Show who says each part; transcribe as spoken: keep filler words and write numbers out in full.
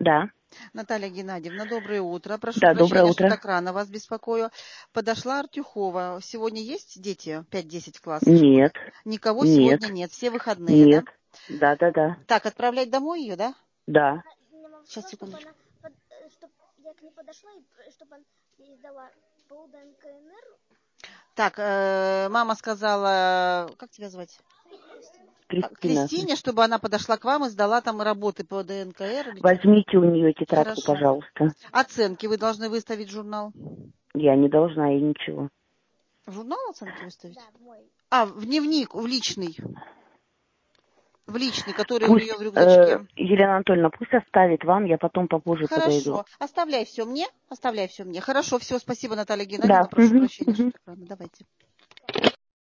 Speaker 1: Да.
Speaker 2: Наталья Геннадьевна, доброе утро. Прошу
Speaker 1: Да, доброе
Speaker 2: прощения, что
Speaker 1: утро.
Speaker 2: так рано вас беспокою. Подошла Артюхова. Сегодня есть дети? пять-десять классов в школе?
Speaker 1: Нет,
Speaker 2: Никого
Speaker 1: нет,
Speaker 2: сегодня нет. Все выходные, да?
Speaker 1: нет. Да, да, да.
Speaker 2: Так, отправлять домой ее, да?
Speaker 1: Да.
Speaker 2: Сейчас, секундочку.
Speaker 3: Чтобы я к ней подошла, и чтобы она ей сдала по УДНКНР.
Speaker 2: Так, э, мама сказала, как тебя звать?
Speaker 1: Кристина.
Speaker 2: Кристине, чтобы она подошла к вам и сдала там работы по ДНКР. Или
Speaker 1: Возьмите у нее тетрадку,
Speaker 2: Хорошо.
Speaker 1: пожалуйста.
Speaker 2: Оценки вы должны выставить в журнал.
Speaker 1: Я не должна ей ничего.
Speaker 2: В журнал оценки выставить?
Speaker 3: Да, мой.
Speaker 2: А, в дневник, в личный. В личный, который у
Speaker 1: Пусть,
Speaker 2: нее в
Speaker 1: э,
Speaker 2: рюкзачке.
Speaker 1: Елена Анатольевна, пусть оставит вам, я потом попозже подойду.
Speaker 2: Хорошо. Оставляй все мне. Оставляй все мне. Хорошо, все, спасибо, Наталья Геннадьевна.
Speaker 1: Да.
Speaker 2: Прошу
Speaker 1: Угу,
Speaker 2: прощения,
Speaker 1: угу.
Speaker 2: что так рано. Давайте.